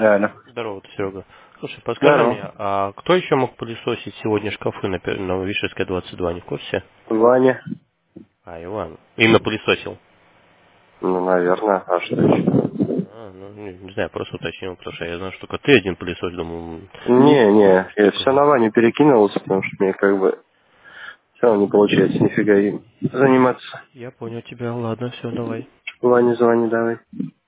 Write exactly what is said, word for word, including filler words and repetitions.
Да, да. Здорово, ты, Серега. Слушай, подскажи Здорово. мне, а кто еще мог пылесосить сегодня шкафы на, пе- на Вишерской двадцать два, не в курсе? Ваня. А, Иван. Именно пылесосил. Ну, наверное. А что еще? А, ну, не, не знаю, просто уточнил, потому что я знаю, что только ты один пылесос, думаю, м, Не, не. Я столько. все на Ваню перекинулся, потому что мне как бы все равно не получается нифига им заниматься. Я понял тебя, ладно, все, давай. Ване звони давай.